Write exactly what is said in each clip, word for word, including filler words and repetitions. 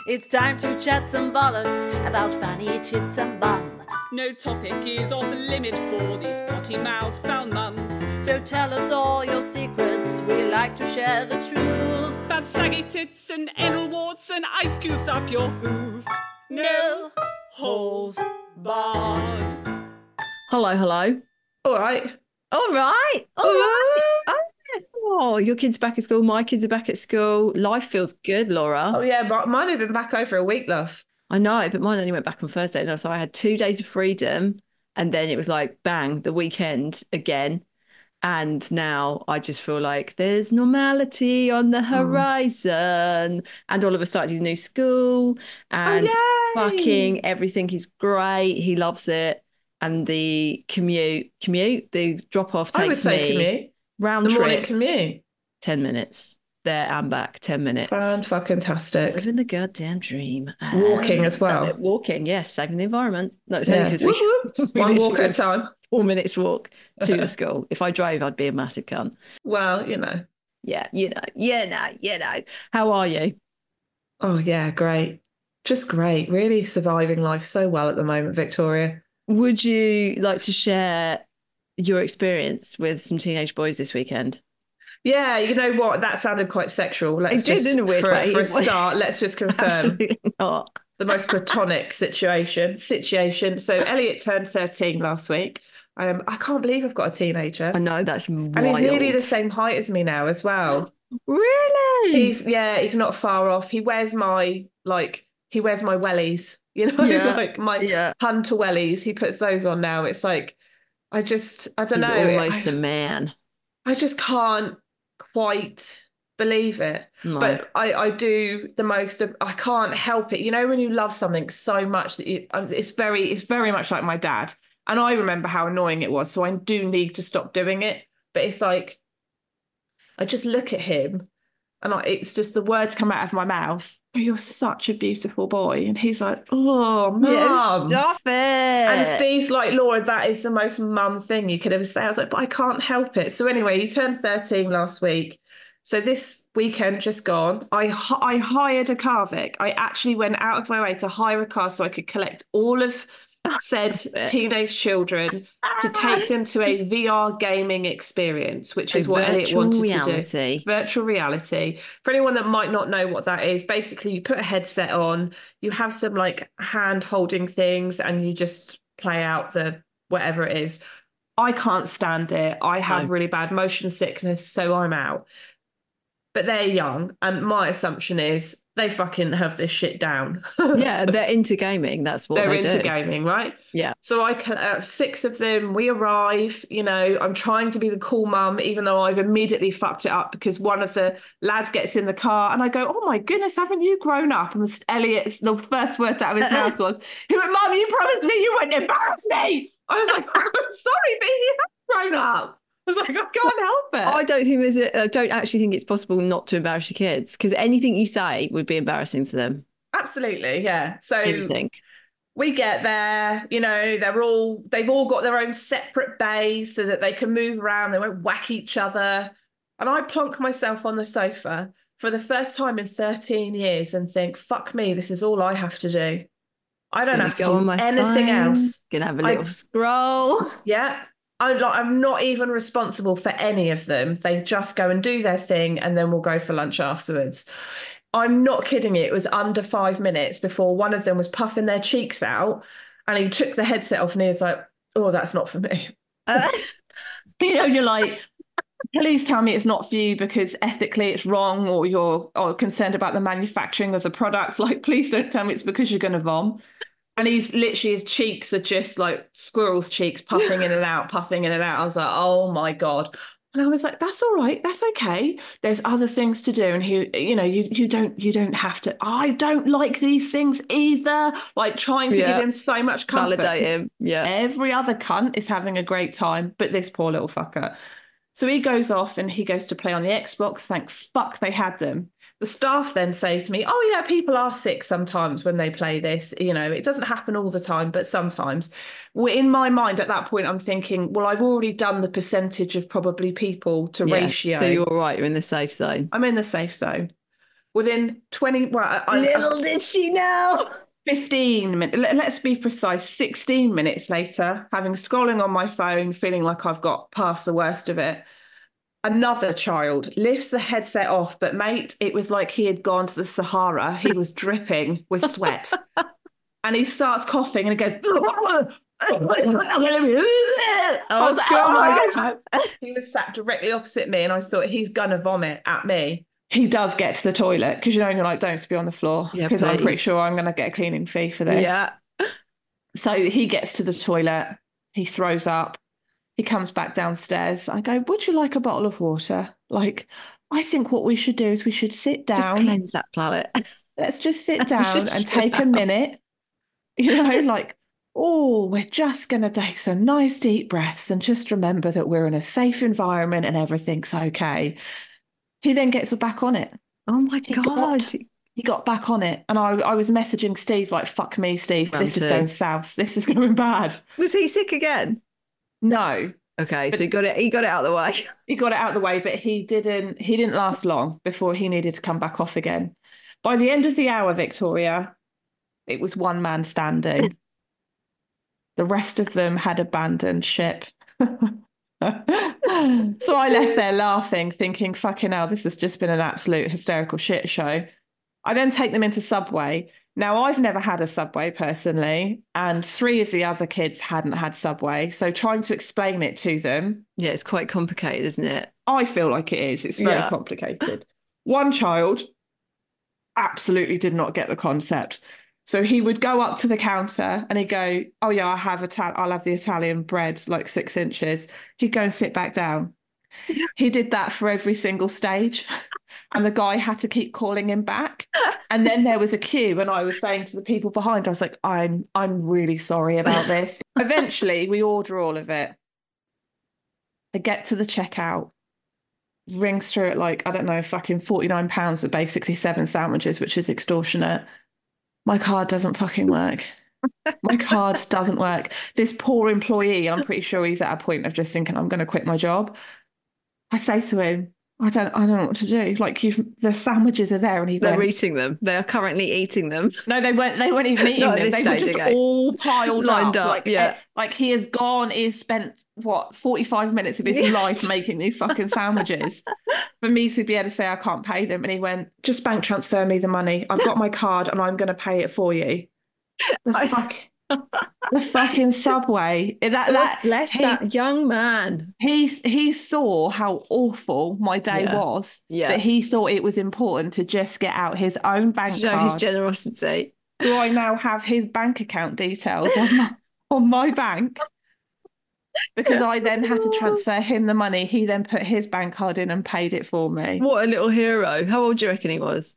It's time to chat some bollocks about fanny tits and bum. No topic is off limit for these potty-mouthed foul mums. So tell us all your secrets, we like to share the truth. Bad saggy tits and anal warts and ice cubes up your hoof. No holes barred. Hello, hello. All right. All right. All right. Oh, your kid's back at school. My kids are back at school. Life feels good, Laura. Oh, yeah. But mine have been back over a week, love. I know, but mine only went back on Thursday. No, so I had two days of freedom and then it was like, bang, the weekend again. And now I just feel like there's normality on the horizon. Mm. And all of a sudden he's new school and oh, fucking everything is great. He loves it. And the commute, commute, the drop off takes I would say me commute. round the trip. morning commute. ten minutes. There and back, ten minutes. Fan-fucking-tastic. Living the goddamn dream. Walking as well. Walking, yes, saving the environment. No, it's yeah. only because we, we one walk at a time. Four minutes walk to the school. If I drove, I'd be a massive cunt. Well, you know. Yeah, you know, you know, you know. How are you? Oh, yeah, great. Just great. Really surviving life so well at the moment, Victoria. Would you like to share your experience with some teenage boys this weekend? Yeah, you know what? That sounded quite sexual. Let's it did just, in a weird for, way. For a start, let's just confirm. Absolutely not. The most platonic situation. Situation. So Elliot turned thirteen last week. Um, I can't believe I've got a teenager. I know, that's wild. And he's nearly the same height as me now as well. Really? He's yeah, he's not far off. He wears my like he wears my wellies, you know, yeah. like my yeah. Hunter wellies. He puts those on now. It's like I just I don't he's know. Almost I, a man. I just can't quite believe it. No. But I, I do the most of, I can't help it. You know, when you love something so much that you, it's very, it's very much like my dad. And I remember how annoying it was. So I do need to stop doing it. But it's like, I just look at him and I, it's just the words come out of my mouth. Oh, you're such a beautiful boy. And he's like, oh, mum. Yeah, stop it. And Steve's like, Laura, that is the most mum thing you could ever say. I was like, but I can't help it. So anyway, he turned thirteen last week. So this weekend just gone, I I hired a car, Vic. I actually went out of my way to hire a car so I could collect all of said teenage children to take them to a V R gaming experience, which is a what Elliot wanted reality. to do. Virtual reality. For anyone that might not know what that is, basically you put a headset on, you have some like hand holding things and you just play out the whatever it is. I can't stand it. I have no. really bad motion sickness, so I'm out. But they're young, and my assumption is they fucking have this shit down. Yeah, they're into gaming. That's what they're they into do. gaming, right? Yeah. So I can, uh, six of them. We arrive. You know, I'm trying to be the cool mum, even though I've immediately fucked it up because one of the lads gets in the car, and I go, "Oh my goodness, haven't you grown up?" And Elliot's the first word out of his mouth was, "He went, Mum, you promised me you wouldn't embarrass me." I was like, "I'm sorry, but he has grown up." I was like, I can't help it. I don't think there's a, I don't actually think it's possible not to embarrass your kids because anything you say would be embarrassing to them. Absolutely, yeah. So Anything. We get there, you know, they're all, they've all got their own separate bays so that they can move around. They won't whack each other. And I plonk myself on the sofa for the first time in thirteen years and think, fuck me, this is all I have to do. I don't Gonna have to do anything phone, else. Gonna have a little I, scroll. Yeah. I'm not, I'm not even responsible for any of them. They just go and do their thing and then we'll go for lunch afterwards. I'm not kidding you. It was under five minutes before one of them was puffing their cheeks out and he took the headset off and he was like, oh, that's not for me. Uh, you know, you're like, please tell me it's not for you because ethically it's wrong or you're or concerned about the manufacturing of the product. Like, please don't tell me it's because you're going to vom. And he's literally, his cheeks are just like squirrel's cheeks, puffing in and out, puffing in and out. I was like, oh my God. And I was like, that's all right. That's okay. There's other things to do. And he, you know, you you don't, you don't have to, I don't like these things either. Like trying to yeah. give him so much comfort. Validate him. Yeah. Every other cunt is having a great time, but this poor little fucker. So he goes off and he goes to play on the Xbox. Thank fuck they had them. The staff then say to me, oh, yeah, people are sick sometimes when they play this. You know, it doesn't happen all the time, but sometimes. Well, in my mind at that point, I'm thinking, well, I've already done the percentage of probably people to yeah, ratio. So you're all right. You're in the safe zone. I'm in the safe zone. Within twenty, well, I, I, Little did she know. fifteen minutes, let's be precise, sixteen minutes later, having scrolling on my phone, feeling like I've got past the worst of it, another child lifts the headset off, but mate, it was like he had gone to the Sahara. He was dripping with sweat. And he starts coughing and he goes, oh, Oh, like, God. oh my God. He was sat directly opposite me and I thought he's gonna vomit at me. He does get to the toilet because you know you're like, don't spit on the floor Yeah, because I'm pretty please. sure I'm gonna get a cleaning fee for this. Yeah. So he gets to the toilet, he throws up, he comes back downstairs. I go, would you like a bottle of water? Like, I think what we should do is we should sit down. Just cleanse that palate. Let's just sit down Just and chill take a out. minute. You know, like, oh, we're just going to take some nice deep breaths and just remember that we're in a safe environment and everything's okay. He then gets back on it. Oh my He God. got, he got back on it. And I, I was messaging Steve like, fuck me, Steve, Round this is two. going south. This is going bad. Was he sick again? No, Okay, But- so he got it. He got it out of the way. he got it out of the way, but he didn't, he didn't last long before he needed to come back off again. By the end of the hour, Victoria, it was one man standing. The rest of them had abandoned ship. So I left there laughing, thinking, fucking hell, this has just been an absolute hysterical shit show. I then take them into Subway. Now, I've never had a Subway personally, and three of the other kids hadn't had Subway. So trying to explain it to them, Yeah, it's quite complicated, isn't it? I feel like it is. It's very Yeah. complicated. One child absolutely did not get the concept. So he would go up to the counter and he'd go, oh yeah, I have Ital- I'll have the Italian bread, like six inches. He'd go and sit back down. He did that for every single stage. And the guy had to keep calling him back. And then there was a queue and I was saying to the people behind, I was like, I'm I'm really sorry about this. Eventually we order all of it. I get to the checkout, rings through at like, I don't know, fucking forty-nine pounds for basically seven sandwiches, which is extortionate. My card doesn't fucking work. My card doesn't work. This poor employee, I'm pretty sure he's at a point of just thinking, I'm going to quit my job. I say to him, I don't, I don't know what to do. Like, you've, the sandwiches are there, and he They're went, eating them. They are currently eating them. no, they weren't. They weren't even eating Not at them. this They were stage, just okay. all piled Lined up. up, Like, yeah. eh, like he has gone. He's spent what forty-five minutes of his Yeah. life making these fucking sandwiches for me to be able to say I can't pay them. And he went, just bank transfer me the money. I've got my card, and I'm going to pay it for you. The I- fuck, the fucking Subway. That God that bless he- that young man. He he saw how awful my day Yeah. was. Yeah. That he thought it was important to just get out his own bank To show card. his generosity. Do I now have his bank account details on my, on my bank? Because I then had to transfer him the money. He then put his bank card in and paid it for me. What a little hero. How old do you reckon he was?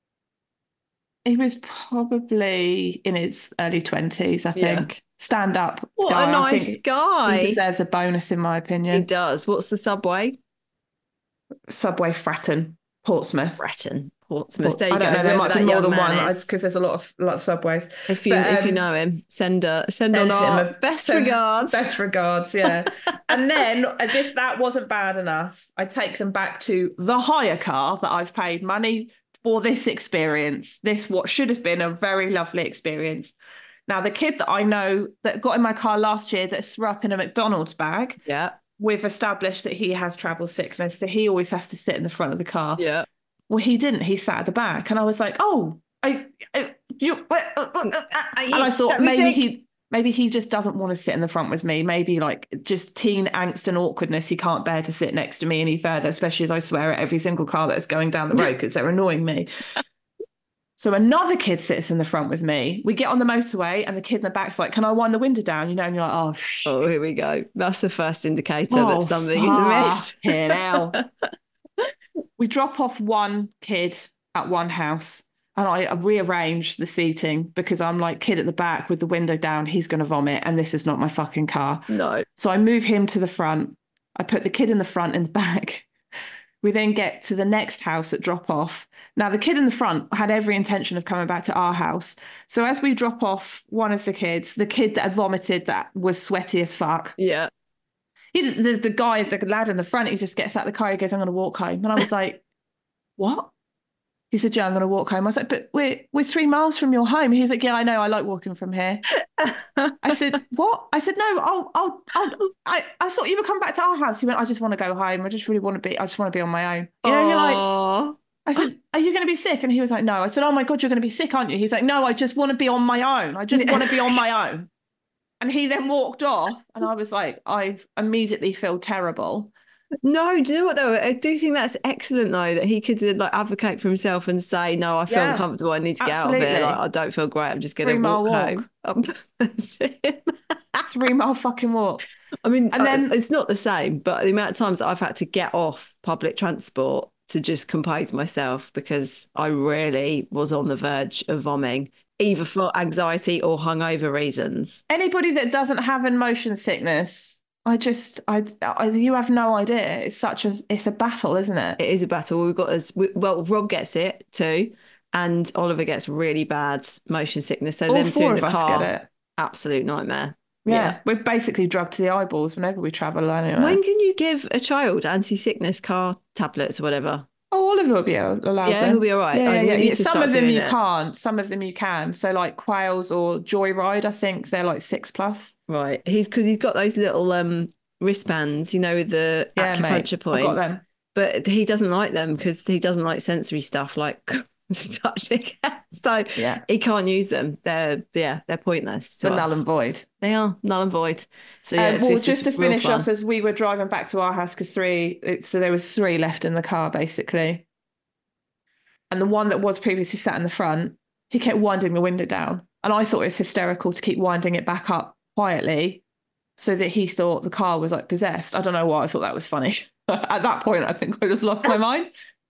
He was probably in his early twenties, I Yeah. think. Stand up. What guy. a I nice think guy. He deserves a bonus, in my He opinion. does. What's the Subway? Subway Fratton, Portsmouth. Breton, Portsmouth. There you I don't go. know. There Whoever might be that more young than man one is. because there's a lot of lot of subways. If you But, if you um, know him, send a send, Send on him our a- best send- regards. Best regards, yeah. And then, as if that wasn't bad enough, I take them back to the hire car that I've paid money for this experience. This what should have been a very lovely experience. Now, the kid that I know that got in my car last year that threw up in a McDonald's bag, Yeah, we've established that he has travel sickness, so he always has to sit in the front of the car. yeah. Well, he didn't. He sat at the back, and I was like, "Oh, I, I you." uh, uh, uh, uh," and I thought Don't be maybe sick. he, maybe he just doesn't want to sit in the front with me. Maybe like just teen angst and awkwardness. He can't bear to sit next to me any further, especially as I swear at every single car that's going down the road because they're annoying me. So another kid sits in the front with me. We get on the motorway, and the kid in the back's like, "Can I wind the window down?" You know, and you're like, "Oh, shit." Oh, here we go. That's the first indicator Oh, that something is amiss. fucking hell. We drop off one kid at one house, and I rearrange the seating because I'm like, kid at the back with the window down, he's going to vomit, and this is not my fucking car. No. So I move him to the front. I put the kid in the front and the back. We then get to the next house at drop off. Now, the kid in the front had every intention of coming back to our house. So as we drop off one of the kids, the kid that had vomited that was sweaty as fuck, Yeah. he just, the, the guy, the lad in the front, he just gets out of the car, he goes, "I'm going to walk home." And I was like, what? He said, yeah, I'm going to walk home. I was like, but we're, we're three miles from your home. He's like, yeah, I know. I like walking from here. I said, what? I said, no, I'll, I'll, I'll, I, I thought you would come back to our house. He went, I just want to go home. I just really want to be, I just want to be on my own. You know, you're like, Aw. I said, are you going to be sick? And he was like, no. I said, oh my God, you're going to be sick, aren't you? He's like, no, I just want to be on my own. I just want to be on my own. And he then walked off. And I was like, I immediately feel terrible. No, do you know what though? I do think that's excellent though, that he could uh, like advocate for himself and say, no, I feel Yeah, uncomfortable. I need to get absolutely. out of here. Like, I don't feel great. I'm just going Three to mile walk walk. home. Um, that's it. Three mile fucking walk. I mean, And then- uh, it's not the same, but the amount of times that I've had to get off public transport to just compose myself because I really was on the verge of vomiting, either for anxiety or hungover reasons. Anybody that doesn't have an motion sickness, I just, I, I, you have no idea. It's such a, it's a battle, isn't it? It is a battle. We've got as well. Rob gets it too, and Oliver gets really bad motion sickness. So All them two four in of the us car, get it. absolute nightmare. Yeah. Yeah. We're basically drugged to the eyeballs whenever we travel anyway. When can you give a child anti-sickness car tablets or whatever? Oh, Oliver will be allowed. Yeah, them. he'll be all right. Yeah, Oh, yeah, we yeah. need to Some start of them doing you it. can't. Some of them you can. So like Quails or Joyride, I think they're like six plus. Right. He's because he's got those little um wristbands, you know, with the Yeah, mate. acupuncture I've point. got them. But he doesn't like them because he doesn't like sensory stuff like touching. So Yeah. he can't use them. They're yeah, they're pointless. To The null us. and void. They are null and void. So yeah, Um, it's well, just, just to it's real finish fun. us, as we were driving back to our house, because three, it, so there was three left in the car basically, and the one that was previously sat in the front, he kept winding the window down, and I thought it was hysterical to keep winding it back up quietly, so that he thought the car was like possessed. I don't know why I thought that was funny. At that point, I think I just lost my mind.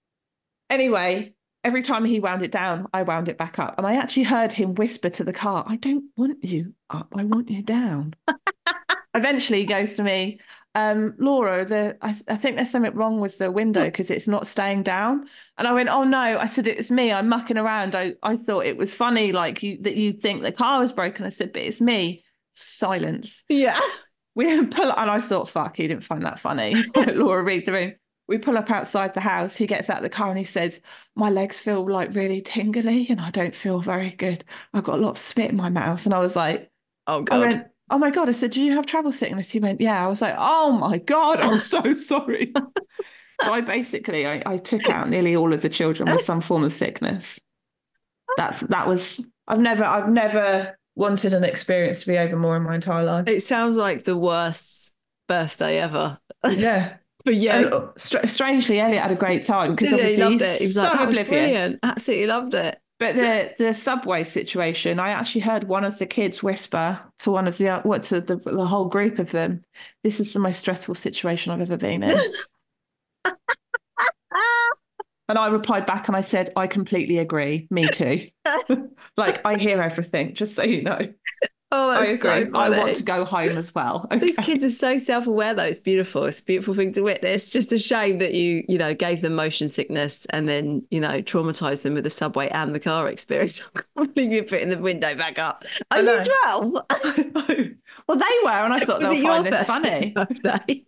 Anyway, every time he wound it down, I wound it back up, and I actually heard him whisper to the car, "I don't want you up, I want you down." Eventually he goes to me, um, Laura, the I, I think there's something wrong with the window because it's not staying down. And I went, oh no. I said, it's me. I'm mucking around. I, I thought it was funny, like you that you'd think the car was broken. I said, but it's me. Silence. Yeah. We pull up, and I thought, fuck, he didn't find that funny. Let Laura read the room. We pull up outside the house. He gets out of the car and he says, my legs feel like really tingly and I don't feel very good. I've got a lot of spit in my mouth. And I was like, Oh I God. went, oh my God. I said, do you have travel sickness? He went, yeah. I was like, oh my God, I'm so sorry. So I basically, I, I took out nearly all of the children with some form of sickness. That's, that was, I've never, I've never wanted an experience to be over more in my entire life. It sounds like the worst birthday ever. Yeah. But yeah. And, str- strangely, Elliot had a great time because Yeah, he obviously loved he's it. He was so like, that was oblivious. brilliant. Absolutely loved it. But the the subway situation, I actually heard one of the kids whisper to one of the what to the the whole group of them, "This is the most stressful situation I've ever been in." And I replied back and I said, "I completely agree. Me too." Like, I hear everything, just so you know. Oh, I that's agree. so I funny. want to go home as well. These Okay. kids are so self-aware though. It's beautiful. It's a beautiful thing to witness. Just a shame that you, you know, gave them motion sickness and then, you know, traumatized them with the subway and the car experience. I can't believe you're putting the window back up. Are I know. you twelve? Well, they were, and I thought Was they'll it your find this first funny. birthday?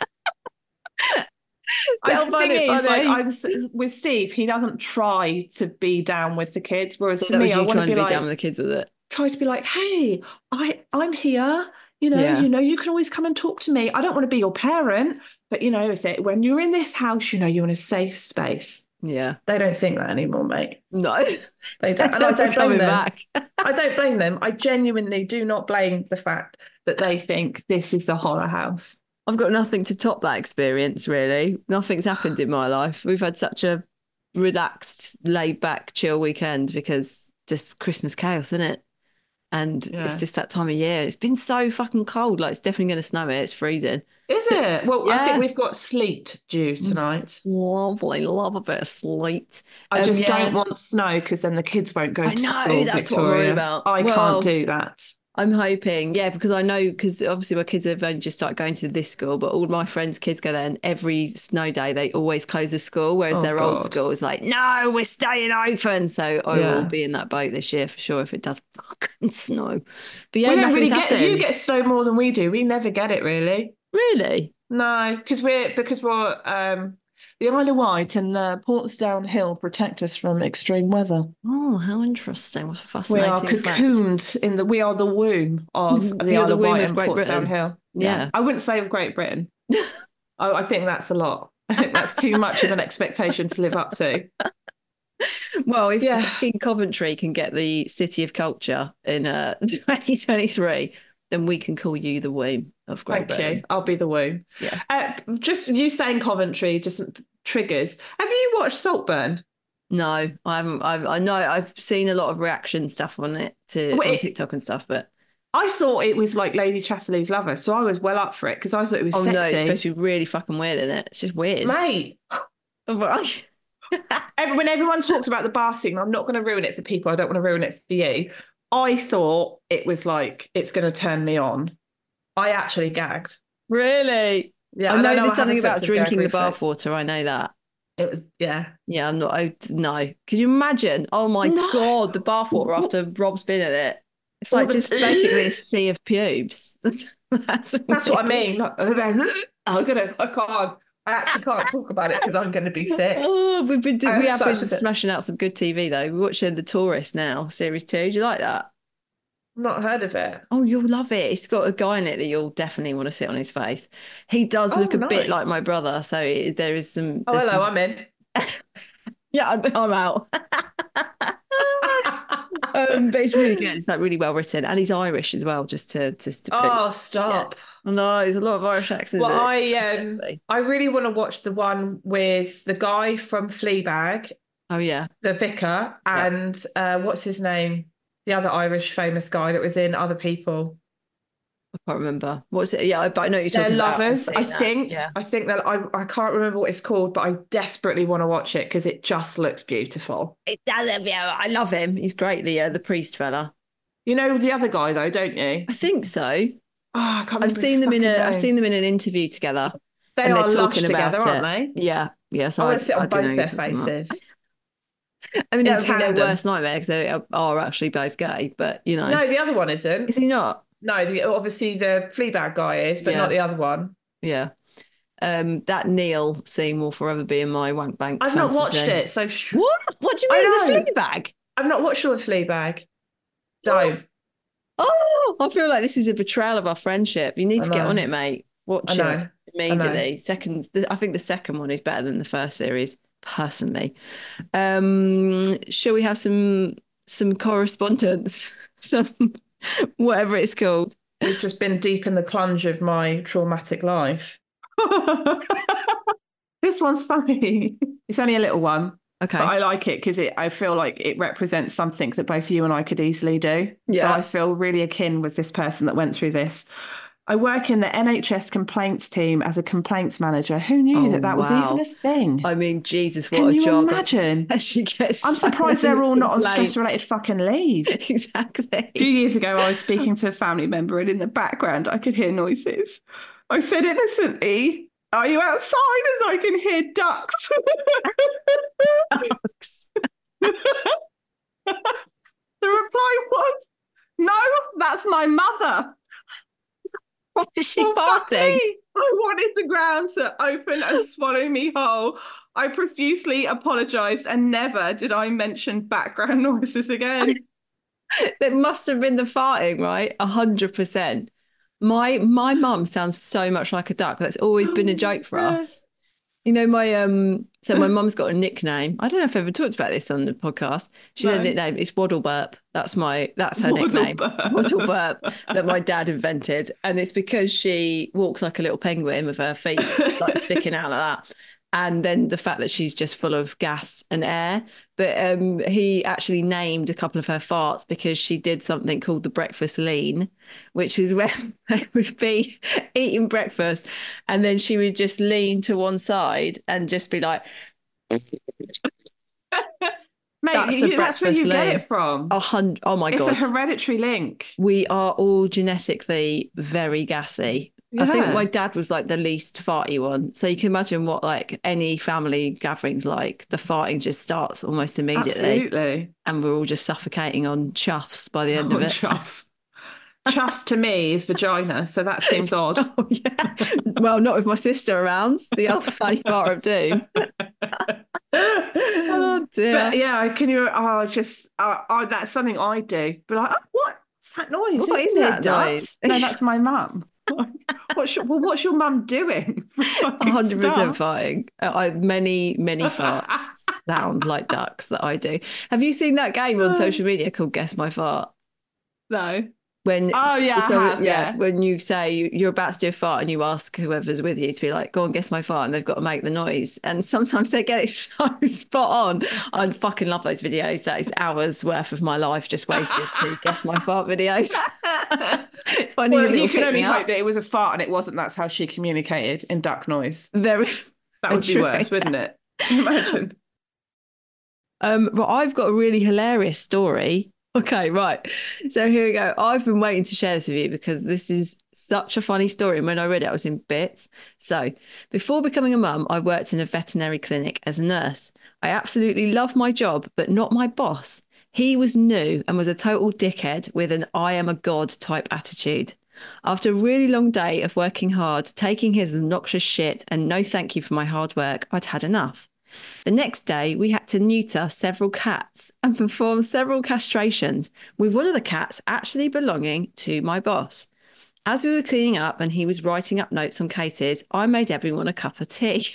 I, They'll the find thing it is, like, funny. I'm s- with Steve, he doesn't try to be down with the kids, whereas So for that me, was I you want to trying be to be like, down with the kids with it. try to be like, hey, I, I'm here. You know, Yeah. you know, you can always come and talk to me. I don't want to be your parent, but you know, if it, when you're in this house, you know, you're in a safe space. Yeah. They don't think that anymore, mate. No. They don't, and I Never don't blame coming them. back. I don't blame them. I genuinely do not blame the fact that they think this is a horror house. I've got nothing to top that experience, really. Nothing's happened in my life. We've had such a relaxed, laid back, chill weekend because just Christmas chaos, isn't it? And Yeah. it's just that time of year. It's been so fucking cold. Like, it's definitely going to snow here. It's freezing. Is it? Well, I Yeah. think we've got sleet due tonight. Lovely. Love a bit of sleet. I Um, just yeah. don't want snow because then the kids won't go I to know, school. that's what I'm Victoria. worried about. I Well- can't do that. I'm hoping, yeah, because I know, because obviously my kids have only just started going to this school, but all my friends' kids go there, and every snow day they always close the school, whereas Oh, their old God. school is like, no, we're staying open. So I Yeah. will be in that boat this year for sure if it does fucking snow. But yeah, we don't really nothing's get. You happened. get snow more than we do. We never get it really. Really? No, because we're because we're um The Isle of Wight and uh, Portsdown Hill protect us from extreme weather. Oh, how interesting. What a We fascinating are fact. cocooned in the, we are the womb of the You're Isle the of womb Wight of and Great Portsdown Britain. Hill. Yeah. I wouldn't say of Great Britain. I, I think that's a lot. I think that's too much of an expectation to live up to. Well, if Yeah. fucking Coventry can get the City of Culture in uh, twenty twenty-three, then we can call you the womb of Great Thank Britain. you. I'll be the womb. Yeah. Uh, just you saying Coventry just triggers. Have you watched Saltburn? No, I haven't. I've, I know I've seen a lot of reaction stuff on it to Wait. on TikTok and stuff, but I thought it was like Lady Chatterley's Lover, so I was well up for it because I thought it was oh sexy. no, it's supposed to be really fucking weird, isn't it? It's just weird. Mate. When everyone talked about the bar scene, I'm not going to ruin it for people. I don't want to ruin it for you. I thought it was like, it's going to turn me on. I actually gagged. Really? Yeah, I and know I there's have a something sense about of drinking the gag reflex. bathwater. I know that. It was, yeah. Yeah, I'm not. I, no. Could you imagine? Oh my No. God, the bathwater after Rob's been in it. It's like All the- just basically a sea of pubes. That's, That's what I mean. I'm gonna, I can't, I actually can't talk about it because I'm going to be sick. Oh, we've been do- I'm we have been such a- smashing out some good T V though. We're watching The Tourist now, series two. Do you like that? Not heard of it. Oh, you'll love it. It's got a guy in it that you'll definitely want to sit on his face. He does Oh, look a bit nice. like my brother, so it, there is some. Oh, there's hello, some- I'm in. Yeah, I'm, I'm out. um, but it's really good. It's like really well written, and he's Irish as well. Just to just to put, Oh, stop. I know there's a lot of Irish accents. Well, in it. I It's um, sexy. I really want to watch the one with the guy from Fleabag, Oh yeah, the vicar, Yeah. and uh, what's his name? The other Irish famous guy that was in Other People. I can't remember. What's it? Yeah, but I know what you're They're talking about. I've lovers, seen I that. think. Yeah. I think that I I can't remember what it's called, but I desperately want to watch it because it just looks beautiful. It does. Yeah, I love him. He's great. The uh, the priest fella. You know the other guy though, don't you? I think so. Oh, I can't remember I've his seen them in a. fucking I've name. seen them in an interview together. They and are they're lush talking about together, it. aren't they? Yeah, yeah. So I I, want to sit I on do know both who their you're talking about. faces. I mean, in that would be their tandem. worst nightmare because they are, are actually both gay. But you know, No, the other one isn't. is he not? No, the, obviously the Fleabag guy is, but Yeah. not the other one. Yeah. Um, that Neil scene will forever be in my wank bank. I've not watched fantasy. it, so sh- What? What do you I mean know. the Fleabag? I've not watched all of Fleabag. Don't. Oh, I feel like this is a betrayal of our friendship. You need I to get know. on it, mate. Watch I it know. immediately. Second, the, I think the second one is better than the first series, personally. Um, shall we have some some correspondence? Some whatever it's called. We've just been deep in the plunge of my traumatic life. This one's funny. It's only a little one, Okay. but I like it because it. I feel like it represents something that both you and I could easily do. So Yeah. I feel really akin with this person that went through this. I work in the N H S complaints team as a complaints manager. Who knew Oh, that that was wow. even a thing? I mean, Jesus, what Can a you job. imagine? As she gets I'm so surprised many they're all not on complaints. stress-related fucking leave. Exactly. A few years ago, I was speaking to a family member, and in the background, I could hear noises. I said innocently, "Are you outside?" As I can hear ducks. The reply was, "No, that's my mother." What is she Well, fuck farting? me. I wanted the ground to open and swallow me whole. I profusely apologised, and never did I mention background noises again. It must have been the farting, right? A hundred percent. My my mum sounds so much like a duck. That's always been a joke for Yeah. us. You know, my um so my mum's got a nickname. I don't know if I've ever talked about this on the podcast. She's No. a nickname. It's Waddle Burp. That's my that's her Waddle nickname. Burp. Waddle Burp that my dad invented. And it's because she walks like a little penguin with her feet like sticking out like that. And then the fact that she's just full of gas and air. But um, he actually named a couple of her farts because she did something called the breakfast lean, which is where they would be eating breakfast and then she would just lean to one side and just be like, Mate, That's you- a that's where you breakfast get lean. it from. a hundred. Oh my It's God. a hereditary link. We are all genetically very gassy. I think Yeah. my dad was like the least farty one. So you can imagine what like any family gathering's like. The farting just starts almost immediately. Absolutely. And we're all just suffocating on chuffs by the end of On it. chuffs. Chus to me is vagina, so that seems odd. Oh, yeah. Well, not with my sister around. The old funny part of doom. Oh dear. But yeah, can you? Oh, just uh, oh, that's something I do. But like, oh, what's that noise? What is Isn't it that nuts? noise? No, that's my mum. What's your, well, what's your mum doing? one hundred percent farting. I many many farts sound like ducks that I do. Have you seen that game on social media called Guess My Fart? No. When Oh yeah, so, I have, yeah, yeah. when you say you- you're about to do a fart and you ask whoever's with you to be like, go on, guess my fart, and they've got to make the noise, and sometimes they get it so spot on. I fucking love those videos. That is hours worth of my life just wasted to guess my fart videos. If I knew Well, it you would can pick only me hope up. that it was a fart and it wasn't. That's how she communicated in duck noise. Very That would be true. worse, wouldn't it? Imagine. Um, but I've got a really hilarious story. Okay, right. So here we go. I've been waiting to share this with you because this is such a funny story. And when I read it, I was in bits. So before becoming a mum, I worked in a veterinary clinic as a nurse. I absolutely love my job, but not my boss. He was new and was a total dickhead with an I am a god type attitude. After a really long day of working hard, taking his obnoxious shit and no thank you for my hard work, I'd had enough. The next day, we had to neuter several cats and perform several castrations, with one of the cats actually belonging to my boss. As we were cleaning up and he was writing up notes on cases, I made everyone a cup of tea.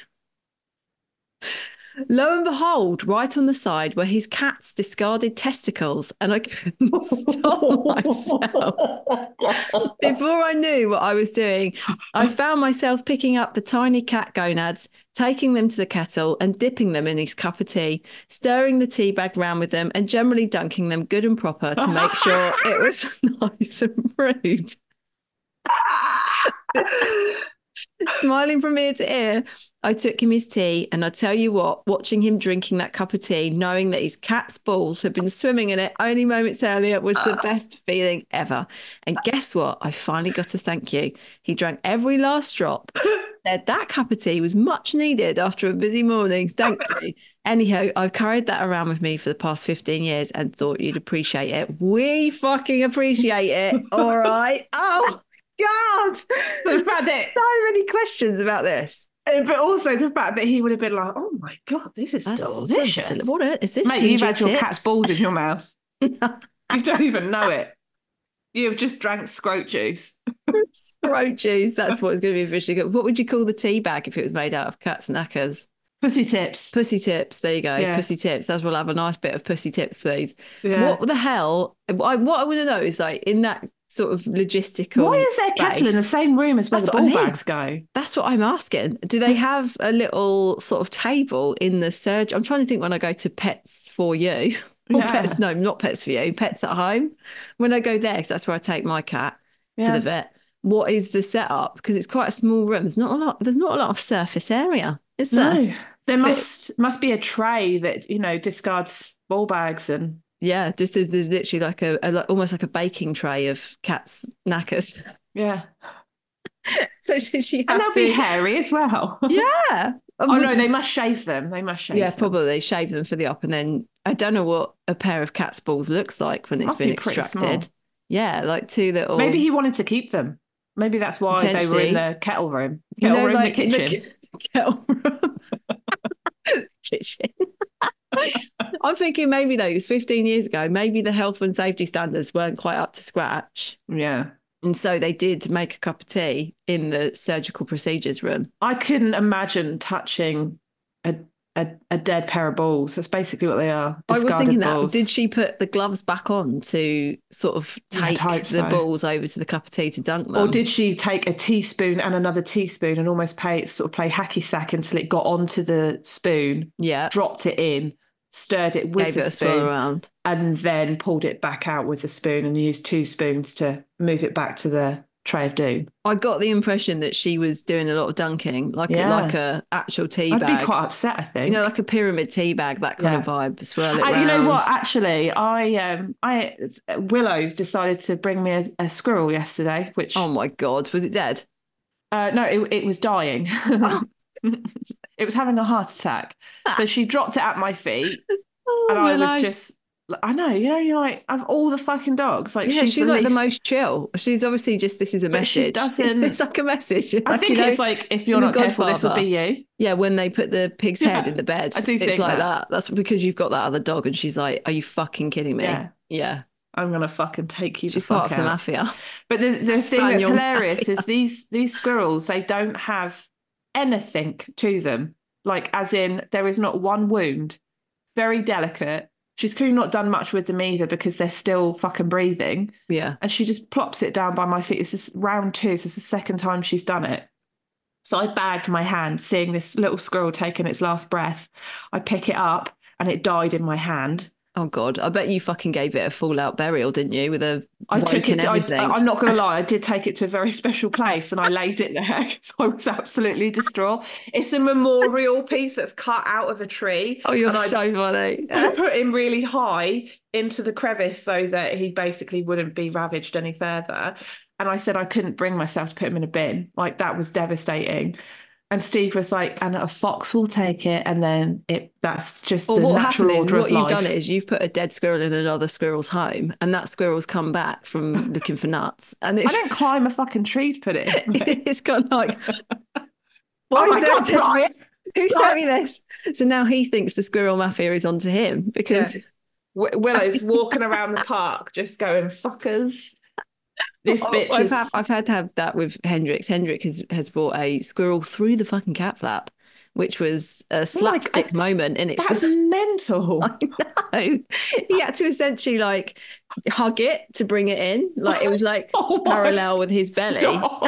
Lo and behold, right on the side were his cat's discarded testicles, and I couldn't stop myself. Before I knew what I was doing, I found myself picking up the tiny cat gonads, taking them to the kettle and dipping them in his cup of tea, stirring the tea bag round with them and generally dunking them good and proper to make sure it was nice and brewed. Smiling from ear to ear, I took him his tea, and I tell you what, watching him drinking that cup of tea, knowing that his cat's balls had been swimming in it only moments earlier, was the best feeling ever. And guess what? I finally got a thank you. He drank every last drop. Said that cup of tea was much needed after a busy morning. Thank you. Anyhow, I've carried that around with me for the past fifteen years and thought you'd appreciate it. We fucking appreciate it. All right. Oh, God. The fact that- so many questions about this. But also the fact that he would have been like, oh my God, this is That's delicious. What is this? Mate, you've P G had your tips? cat's balls in your mouth. You don't even know it. You've just drank scrote juice. Scrote juice. That's what it's going to be officially good. What would you call the tea bag if it was made out of cat's knackers? Pussy tips. Pussy tips. There you go. Yeah. Pussy tips. As we'll have a nice bit of pussy tips, please. Yeah. What the hell? I, what I want to know is like in that sort of logistical. Why is there a kettle in the space, same room as where That's the what I ball mean. bags go? That's what I'm asking. Do they have a little sort of table in the surgery? I'm trying to think when I go to Pets for You. Or Yeah. Pets, no, not Pets for You, Pets at Home. When I go there, because that's where I take my cat to Yeah. the vet. What is the setup? Because it's quite a small room. There's not a lot. There's not a lot of surface area, is there? No. There must must be a tray that, you know, discards ball bags and Yeah, just there's, there's literally like a, a like, almost like a baking tray of cats' knackers. yeah. So should she And have they'll be to? hairy as well. Yeah. Oh no, they must shave them. They must shave Yeah, them. probably shave them for the up, and then I don't know what a pair of cat's balls looks like when it's Must been be pretty extracted. small. Yeah, like two little. Maybe he wanted to keep them. Maybe that's why they were Potentially. in the kettle room. you Kettle know, room, like the kitchen. the kettle room. kitchen. I'm thinking maybe though, because fifteen years ago, maybe the health and safety standards weren't quite up to scratch. Yeah. And so they did make a cup of tea in the surgical procedures room. I couldn't imagine touching a, a, a dead pair of balls. That's basically what they are. I was discarded thinking that. balls. Did she put the gloves back on to sort of I'd take hope the so. balls over to the cup of tea to dunk them? Or did she take a teaspoon and another teaspoon and almost play sort of play hacky sack until it got onto the spoon, Yeah. dropped it in, stirred it with Gave the it a swirl spoon, around. and then pulled it back out with the spoon and used two spoons to move it back to the tray of doom. I got the impression that she was doing a lot of dunking, like Yeah. a, like a actual tea I'd bag. be quite upset, I think. You know, like a pyramid tea bag, that kind Yeah. of vibe. Swirl it And round. you know what? Actually, I um, I Willow decided to bring me a, a squirrel yesterday, which Oh my God, was it dead? uh, no, it, it was dying. It was having a heart attack, so she dropped it at my feet, Oh, and I Willow. was just I know, you know, you're like, of all the fucking dogs, like Yeah, she's, she's the like the least- most chill. She's obviously just, this is a But she message. It's, doesn't- it's like a message. I Like, think you know, it's like, if you're in The not careful, this will Godfather. be you. Yeah, when they put the pig's Yeah, head in the bed, I do it's think like that. that. That's because you've got that other dog, and she's like, "Are you fucking kidding me?" Yeah. Yeah. I'm gonna fucking take you She's the fuck part of the out. mafia. But the, the thing that's Spaniel hilarious mafia. is these these squirrels, they don't have anything to them. Like, as in, there is not one wound. Very delicate. She's clearly not done much with them either because they're still fucking breathing. Yeah. And she just plops it down by my feet. This is round two, so it's the second time she's done it. So I bagged my hand, seeing this little squirrel taking its last breath. I pick it up and it died in my hand. Oh God, I bet you fucking gave it a full-out burial, didn't you? With a I wake took it. and To, I, everything. I'm not going to lie. I did take it to a very special place, and I laid it there because I was absolutely distraught. It's a memorial piece that's cut out of a tree. Oh, you're and I, so funny. I put him really high into the crevice so that he basically wouldn't be ravaged any further. And I said I couldn't bring myself to put him in a bin. Like, that was devastating. And Steve was like, and a fox will take it, and then it that's just Well, a what natural happened is, order of what you've life. done is you've put a dead squirrel in another squirrel's home, and that squirrel's come back from looking for nuts, and I it's didn't climb a fucking tree to put it in. mate. it's gone like, Oh why my is there a God, dead- Brian! who sent me this? So now he thinks the squirrel mafia is onto him because Yeah. W- Willow's walking around the park just going, fuckers. This Oh, bitch I've, is... had, I've had to have that with Hendrix. Hendrix has, has brought a squirrel through the fucking cat flap, which was a slapstick I- moment in its. That's mental. I know. He had to essentially like hug it to bring it in. Like, it was like Oh my- parallel with his belly. Stop.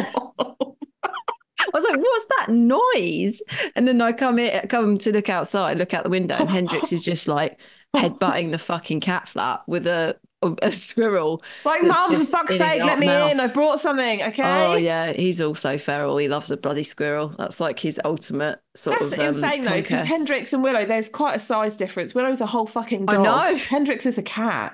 I was like, what's that noise? And then I come in, come to look outside, look out the window, and Hendrix is just like headbutting the fucking cat flap with a a squirrel. Like, that's mum, for just fuck's in his sake, let me mouth. in. I brought something, okay? Oh yeah, he's also feral. He loves a bloody squirrel. That's like his ultimate sort That's of um, insane, though, because conquest. Hendrix and Willow, there's quite a size difference. Willow's a whole fucking I dog. know. Hendrix is a cat.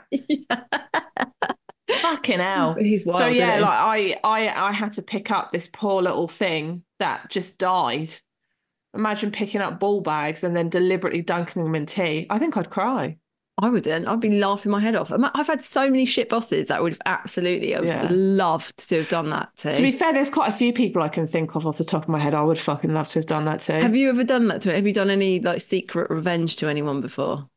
Fucking hell. He's wild. So yeah, isn't he? like I, I, I had to pick up this poor little thing that just died. Imagine picking up ball bags and then deliberately dunking them in tea. I think I'd cry. I wouldn't. I'd be laughing my head off. I'm- I've had so many shit bosses that would have absolutely have Yeah. loved to have done that too. To be fair, there's quite a few people I can think of off the top of my head. I would fucking love to have done that too. Have you ever done that to it? Have you done any like secret revenge to anyone before?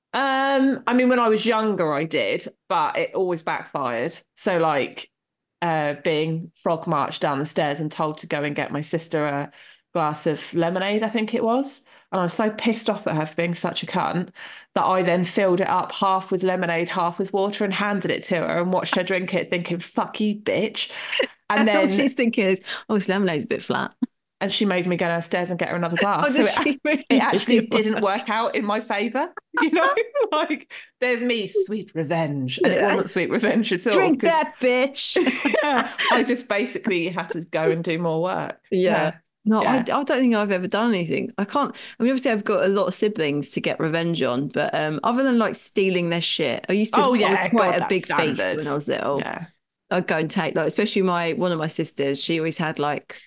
Um, I mean, when I was younger, I did, but it always backfired. So, like, uh, being frog marched down the stairs and told to go and get my sister a glass of lemonade, I think it was. And I was so pissed off at her for being such a cunt that I then filled it up half with lemonade, half with water, and handed it to her and watched her drink it, thinking, "Fuck you, bitch." And And all then, she's thinking is, oh, this lemonade's a bit flat. and she made me go downstairs and get her another glass. Oh, so did it, she really it actually do didn't work out in my favour, you know. Like, there's me, sweet revenge, and it wasn't sweet revenge at all. Drink 'cause- that, bitch. yeah, I just basically had to go and do more work. Yeah. No, I, Yeah. I don't think I've ever done anything. I can't. I mean, obviously, I've got a lot of siblings to get revenge on, but um, other than like stealing their shit, I used to. Oh, I was yeah, quite God, a that's big thief standard. when I was little. Yeah. I'd go and take like, especially my one of my sisters. She always had like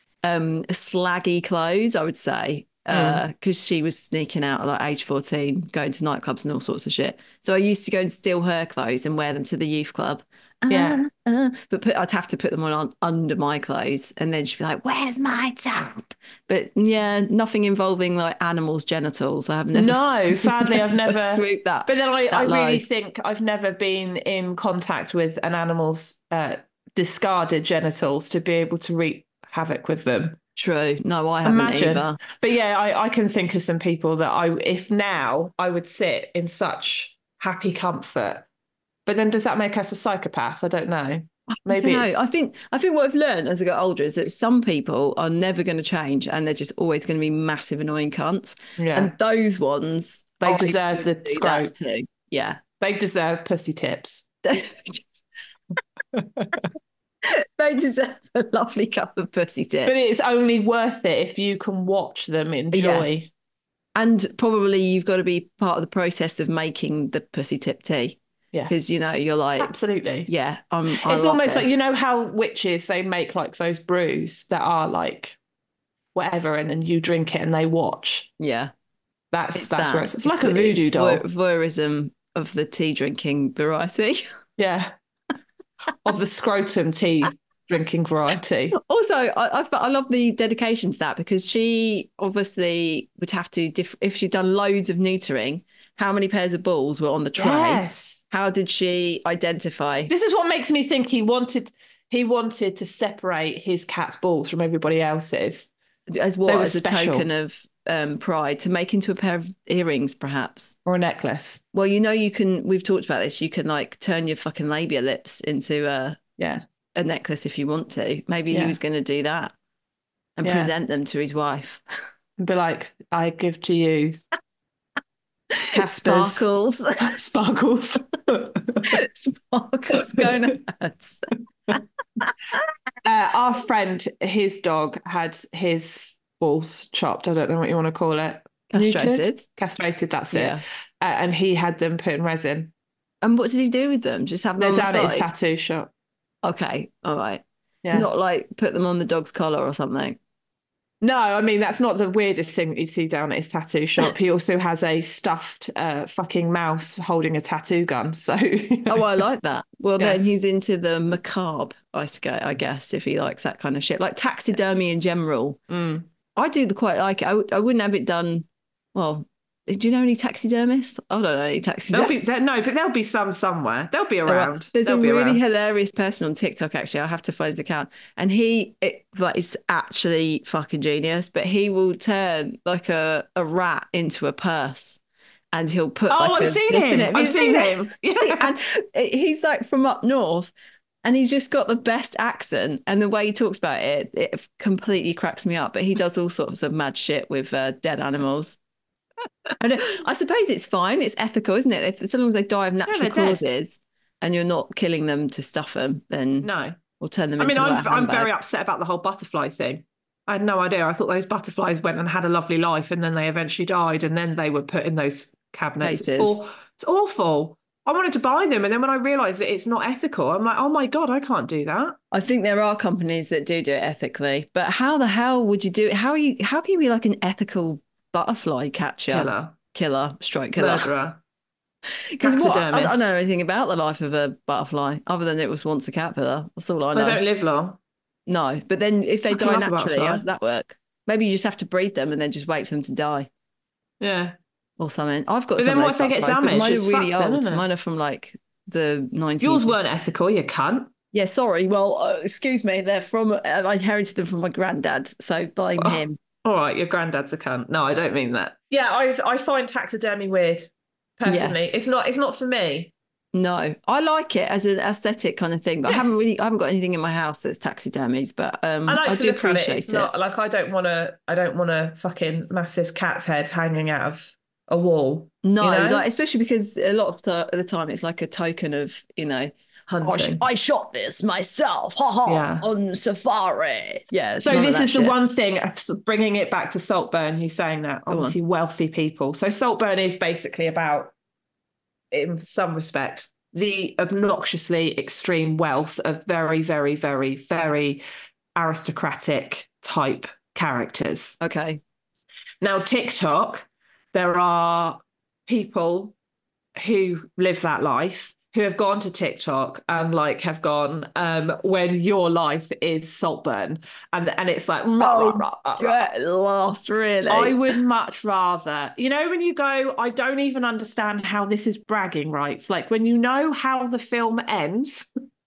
um slaggy clothes, I would say, uh, because she was sneaking out at like age fourteen, going to nightclubs and all sorts of shit. So I used to go and steal her clothes and wear them to the youth club. Yeah. Uh, uh, but put, I'd have to put them on, on under my clothes, and then she'd be like, "Where's my top?" But yeah, nothing involving like animals' genitals. I have never. No, sadly, I've never swooped that. But then I, that I really low. think I've never been in contact with an animal's uh, discarded genitals to be able to wreak havoc with them. True. No, I haven't Imagine. either. But yeah, I, I can think of some people that I, if now I would sit in such happy comfort. But then does that make us a psychopath? I don't know. Maybe I don't it's... know. I think I think what I've learned as I got older is that some people are never going to change, and they're just always going to be massive annoying cunts. yeah, And those ones, They I deserve could the do that scrote. too. Yeah. they deserve pussy tips. They deserve a lovely cup of pussy tips. But it's only worth it if you can watch them enjoy. Yes. And probably you've got to be part of the process of making the pussy tip tea. Yeah. Because, you know, you're like, Absolutely. yeah, I'm. I It's love almost like, this. you know how witches, they make like those brews that are like whatever, and then you drink it and they watch. Yeah. That's It's that's that. where it's, it's like a it's voodoo doll. voy- voyeurism of the tea drinking variety. Yeah. Of the scrotum tea drinking variety. Also, I, I I love the dedication to that because she obviously would have to diff- if she'd done loads of neutering. How many pairs of balls were on the tray? Yes. How did she identify? This is what makes me think he wanted he wanted to separate his cat's balls from everybody else's. As They what? were As a special. token of um, pride to make into a pair of earrings, perhaps. Or a necklace. Well, you know, you can. We've talked about this. You can like turn your fucking labia lips into a Yeah. a necklace if you want to. Maybe Yeah. he was going to do that and Yeah. present them to his wife. And be like, I give to you Casper's Sparkles, sparkles. sparkles going nuts. Uh, our friend, his dog had his balls chopped. I don't know what you want to call it. Castrated. Neutered? Castrated, that's it. Yeah. Uh, and he had them put in resin. And what did he do with them? Just have them They're on the down at his side? tattoo shop. Okay, all right. Yeah. Not like put them on the dog's collar or something. No, I mean, that's not the weirdest thing that you see down at his tattoo shop. He also has a stuffed uh, fucking mouse holding a tattoo gun. So, you know. Oh, I like that. Well, Yes. then he's into the macabre, I sc- I guess, if he likes that kind of shit. Like taxidermy in general. Mm. I do the quite like it. I, w- I wouldn't have it done. Well, do you know any taxidermists? I don't know any There'll taxidermists. be there, no, but there'll be some somewhere. They'll be There are- around. There's They'll a be really around. hilarious person on TikTok, actually. I have to find his account. And he, it, like, is actually fucking genius, but he will turn like a, a rat into a purse and he'll put Oh, like I've a seen zip in him. it. Have I've you seen it? him. Yeah. And he's like from up north and he's just got the best accent. And the way he talks about it, it completely cracks me up. But he does all sorts of mad shit with uh, dead animals. I, don't, I suppose it's fine. It's ethical, isn't it? If so long as they die of natural they're dead. causes and you're not killing them to stuff them, then No. we'll turn them I mean, into I'm a I'm handbag. very upset about the whole butterfly thing. I had no idea. I thought those butterflies went and had a lovely life, and then they eventually died, and then they were put in those cabinets. It's, Cases. aw- it's awful. I wanted to buy them, and then when I realised that it's not ethical, I'm like, oh my god, I can't do that. I think there are companies that do do it ethically, but how the hell would you do it? How are you? How can you be like an ethical butterfly catcher, Killer, killer, strike killer? murderer. Because what? I, I Taxidermist. don't know anything about the life of a butterfly other than it was once a caterpillar. That's all I They know. don't live long. No, but then if they I can die love a naturally, butterfly. how does that work? Maybe you just have to breed them and then just wait for them to die Yeah. or something. I've got But some then of what those if they get butterflies, but damaged? mine It's are really fucked then, old. isn't it? Mine are from like the nineties. Yours weren't ethical, you cunt. Yeah, sorry. Well, uh, excuse me. They're from. Uh, I inherited them from my granddad, so blame Oh. him. All right, your granddad's a cunt. No, I don't mean that. Yeah, I I find taxidermy weird. Personally, Yes. it's not it's not for me. No, I like it as an aesthetic kind of thing, but I haven't Yes. really. I haven't got anything in my house that's taxidermies, but um, I like I to do look at it. appreciate It's it. not like I don't want to. I don't want a fucking massive cat's head hanging out of a wall. No, you know? like especially because a lot of the, the time it's like a token of you know. I, sh- Hunting. I shot this myself, ha ha, Yeah. on safari. Yeah. it's So none of this that is the shit. one thing, uh, s- bringing it back to Saltburn, who's saying that, on. obviously wealthy people. So Saltburn is basically about, in some respects, the obnoxiously extreme wealth of very, very, very, very aristocratic type characters. Okay. Now, TikTok, there are people who live that life who have gone to TikTok and like have gone um when your life is Saltburn and and it's like rah, rah, rah, rah, rah. Get lost, really. I would much rather, you know, when you go, I don't even understand how this is bragging rights. Like when you know how the film ends,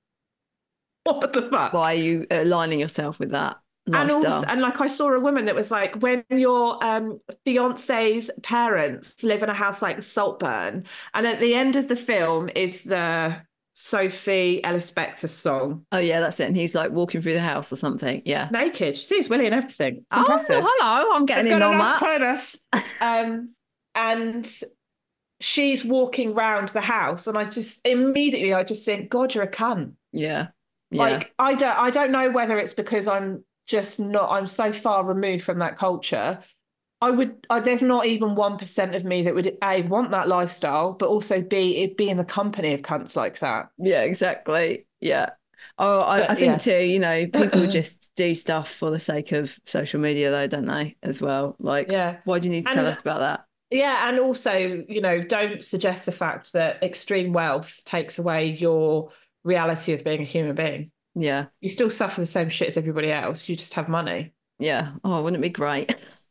what the fuck? Why are you aligning yourself with that And lifestyle? also, and like I saw a woman that was like, when your um fiance's parents live in a house like Saltburn, and at the end of the film is the Sophie Ellis Bextor song, Oh yeah, that's it. And he's like walking through the house or something. Yeah. naked. She sees Willie and everything. It's Oh, impressive. hello. I'm getting It's in got a on nice that. penis. Um, and she's walking round the house, and I just immediately I just think, God, you're a cunt. Yeah. Yeah. Like I don't I don't know whether it's because I'm just not I'm so far removed from that culture. I would I, there's not even one percent of me that would a want that lifestyle, but also b it be in the company of cunts like that. Yeah, exactly. Yeah. Oh, I, But, I think yeah. too, you know, people just do stuff for the sake of social media though, don't they, as well? Like, Yeah. why do you need to And- tell us about that? Yeah, and also, you know, don't suggest the fact that extreme wealth takes away your reality of being a human being. Yeah. You still suffer the same shit as everybody else. You just have money. Yeah. Oh, wouldn't it be great?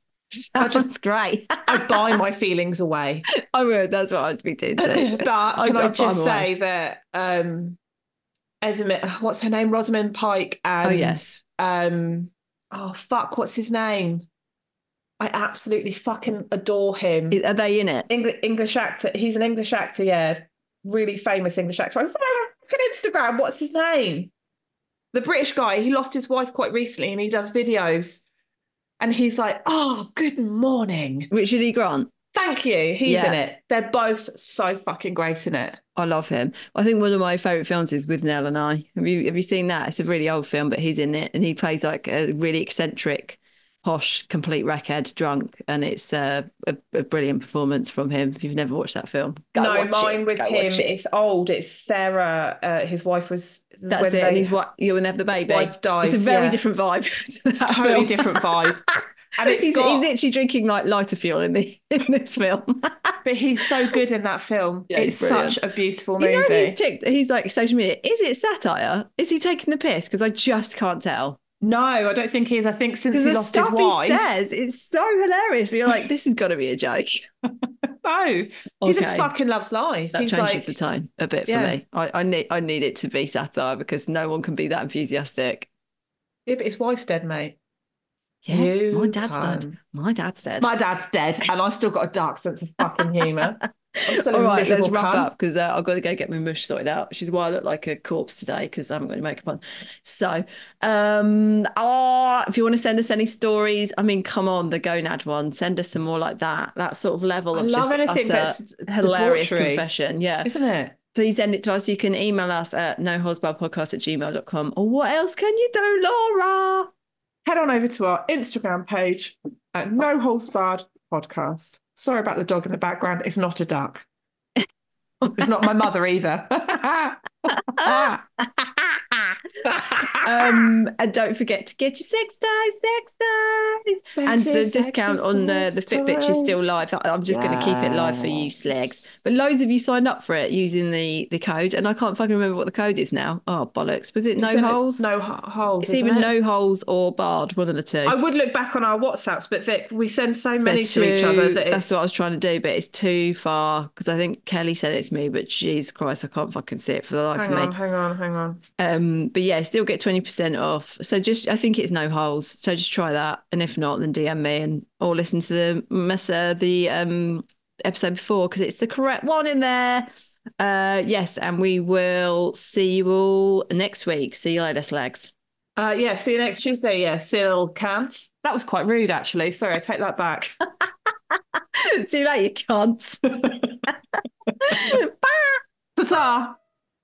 I Sounds just- great. I buy my feelings away. I would. That's what I'd be doing too. But I'd can I go buy just them say away. that um Esme, what's her name? Rosamund Pike and Oh, yes. um oh fuck, what's his name? I absolutely fucking adore him. Are they in it? English, English actor. He's an English actor, yeah. Really famous English actor. I'm on Instagram. What's his name? The British guy. He lost his wife quite recently and he does videos. And he's like, oh, good morning. Richard E. Grant. Thank you. He's Yeah. in it. They're both so fucking great in it. I love him. I think one of my favourite films is With Nell and I. Have you have you seen that? It's a really old film, but he's in it and he plays like a really eccentric, posh, complete wreckhead drunk. And it's uh, a, a brilliant performance from him. If you've never watched that film, go no, watch mine it. with Go him, watch it. it's old. It's Sarah. Uh, his wife was. That's when it. They, and he's what you and they have the baby. wife dies, It's a very yeah. different vibe. to It's a that totally film. different vibe. And it's he's, got, he's literally drinking like lighter fuel in the in this film. but he's so good in that film. Yeah, he's It's brilliant. such a beautiful You movie. know, he's ticked. He's like social media. Is it satire? Is he taking the piss? Because I just can't tell. No, I don't think he is. I think since Because he the lost his stuff wife. he says, it's so hilarious. But you're like, this has got to be a joke. No, he just Okay. fucking loves life. That He's changes like, the tone a bit for Yeah. me. I, I need I need it to be satire because no one can be that enthusiastic. yeah, but his wife's dead, mate. Yeah, You my dad's can. dead. My dad's dead. My dad's dead, and I've still got a dark sense of fucking humour. I'm still a All right, let's miserable wrap cunt. up because uh, I've got to go get my mush sorted out, which is why I look like a corpse today because I haven't got any makeup on. So, um, oh, if you want to send us any stories, I mean, come on, the gonad one, send us some more like that. That sort of level I of love just anything utter that's hilarious debauchery. confession. Yeah. Isn't it? Please send it to us. You can email us at noholesbarredpodcast at gmail dot com. Or what else can you do, Laura? Head on over to our Instagram page at No Holds Barred Podcast. Sorry about the dog in the background. It's not a duck. It's not my mother either. um, and don't forget to get your sex toys, sex toys. And the Sexy, discount sexy on the, the sex Fitbit is still toys. live. I- I'm just going to keep it live for you slags. Yes. But loads of you signed up for it using the, the code, and I can't fucking remember what the code is now. Oh, bollocks. Was it no Isn't it- holes? No ho- holes. It's isn't either it? no holes or barred, one of the two. I would look back on our WhatsApps, but Vic, we send so many They're to each other too- that that's it's... what I was trying to do, but it's too far because I think Kelly sent it to me, but Jesus Christ, I can't fucking see it for the life Hang of on, me. hang on, hang on. Um, but yeah, still get twenty percent off. So just, I think it's no holes. So just try that. And if not, then D M me and or listen to the mess, uh, the um, episode before because it's the correct one in there. Uh, yes, and we will see you all next week. See you later, slags. Uh, yeah, see you next Tuesday. Yeah, still can't. That was quite rude, actually. Sorry, I take that back. See you later, you cunts. Ta-ta!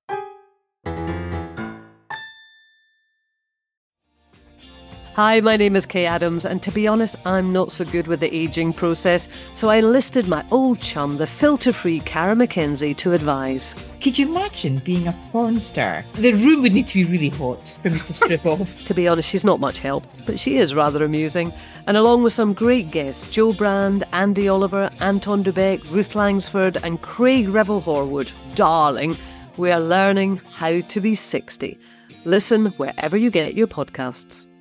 Hi, my name is Kay Adams, and to be honest, I'm not so good with the ageing process, so I enlisted my old chum, the filter-free Cara McKenzie, to advise. Could you imagine being a porn star? The room would need to be really hot for me to strip off. To be honest, she's not much help, but she is rather amusing. And along with some great guests, Joe Brand, Andy Oliver, Anton Dubeck, Ruth Langsford, and Craig Revel-Horwood, darling, we are learning how to be sixty. Listen wherever you get your podcasts.